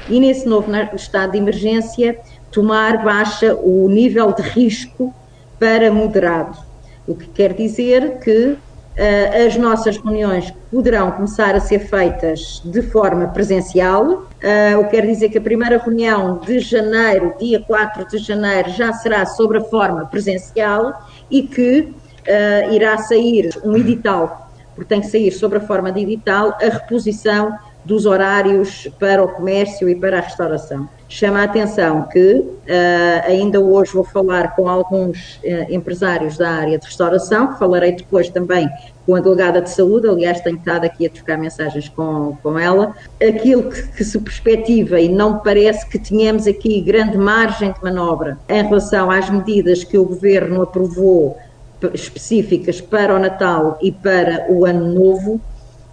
e nesse novo estado de emergência tomar baixa o nível de risco para moderado, o que quer dizer que as nossas reuniões poderão começar a ser feitas de forma presencial, o que quer dizer que a primeira reunião de janeiro, dia 4 de janeiro, já será sobre a forma presencial e que irá sair um edital, porque tem que sair sobre a forma de edital, a reposição dos horários para o comércio e para a restauração. Chama a atenção que ainda hoje vou falar com alguns empresários da área de restauração, falarei depois também com a delegada de saúde, aliás tenho estado aqui a trocar mensagens com ela. Aquilo que se perspectiva, e não me parece que tenhamos aqui grande margem de manobra em relação às medidas que o Governo aprovou específicas para o Natal e para o Ano Novo,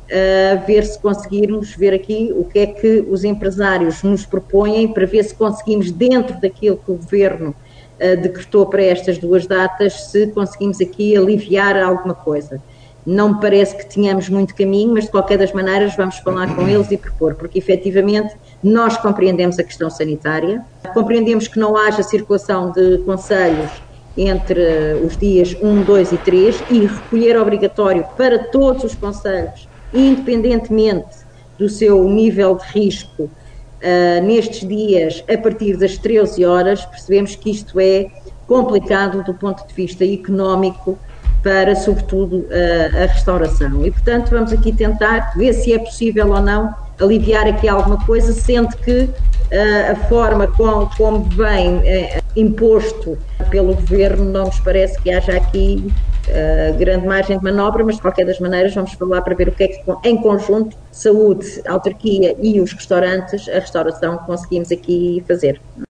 ver se conseguirmos ver aqui o que é que os empresários nos propõem para ver se conseguimos, dentro daquilo que o Governo decretou para estas duas datas, se conseguimos aqui aliviar alguma coisa. Não me parece que tenhamos muito caminho, mas de qualquer das maneiras vamos falar com eles e propor, porque efetivamente nós compreendemos a questão sanitária, compreendemos que não haja circulação de conselhos entre os dias 1, 2 e 3 e recolher obrigatório para todos os conselhos, independentemente do seu nível de risco, nestes dias, a partir das 13 horas, percebemos que isto é complicado do ponto de vista económico para, sobretudo, a restauração. E, portanto, vamos aqui tentar ver se é possível ou não aliviar aqui alguma coisa, sendo que a forma como vem imposto pelo Governo não nos parece que haja aqui grande margem de manobra, mas de qualquer das maneiras vamos falar para ver o que é que em conjunto, saúde, autarquia e os restaurantes, a restauração conseguimos aqui fazer.